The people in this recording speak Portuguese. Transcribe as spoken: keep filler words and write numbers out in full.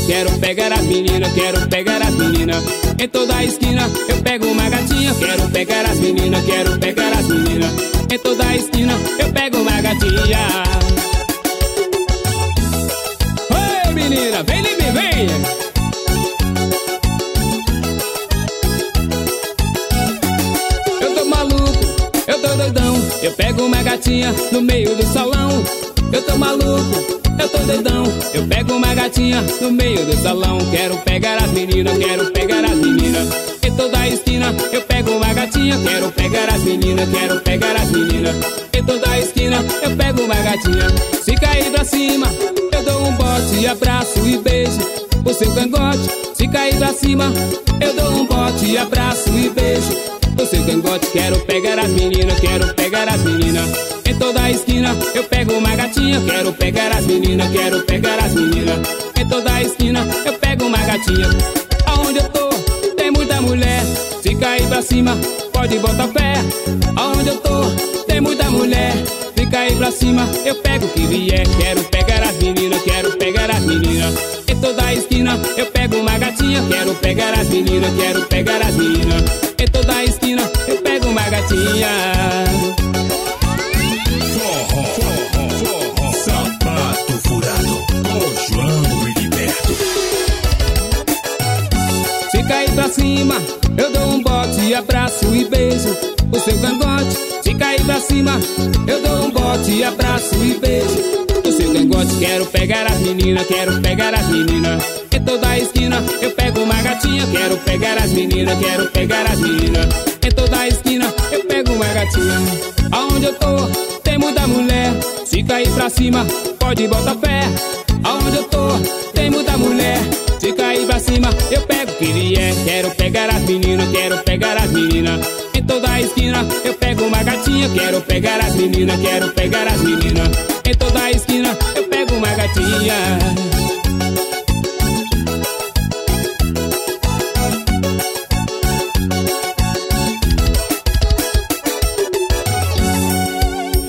quero pegar as meninas, quero pegar as meninas. Em toda esquina eu pego uma gatinha, quero pegar as meninas, quero pegar as meninas. Em toda esquina eu pego uma gatinha. Oi menina, vem em mim, vem. Eu tô maluco, eu tô doidão, eu pego uma gatinha no meio do salão. Eu tô maluco, eu tô doidão, eu pego uma gatinha no meio do salão. Quero pegar as meninas, quero pegar as meninas. Em toda esquina eu pego uma gatinha, quero pegar as meninas, quero pegar as meninas. Em toda esquina eu pego uma gatinha. Se cair pra cima eu dou um bote, abraço e beijo o seu cangote. Se cair pra cima eu dou um bote, abraço e beijo o seu cangote. Quero pegar as meninas, quero pegar as meninas. Em toda esquina eu pego uma gatinha, quero pegar as meninas, quero pegar as meninas. Em toda esquina eu pego uma gatinha. Aonde eu tô tem muita mulher, se cair pra cima pode botar fé. Aonde eu tô tem muita mulher, se cair pra cima eu pego o que vier. Quero pegar as meninas, quero pegar as meninas. Em toda esquina eu pego uma gatinha, quero pegar as meninas, quero pegar as meninas. Em toda esquina eu pego uma gatinha. Sapato Furado com João Heriberto. Se cair pra cima eu dou um bote, abraço e beijo o seu cangote. Se cair pra cima eu dou um bote, abraço e beijo o seu cangote. Quero pegar as meninas, quero pegar as meninas. Em toda esquina eu pego uma gatinha, quero pegar as meninas, quero pegar as meninas. Em toda esquina eu pego uma gatinha. Aonde eu tô tem muita mulher, se cair pra cima pode botar fé. Aonde eu tô tem muita mulher, se cair pra cima eu pego o que vier. Quero pegar as meninas, quero pegar as meninas. Em toda esquina eu pego uma gatinha, quero pegar as meninas, quero pegar as meninas.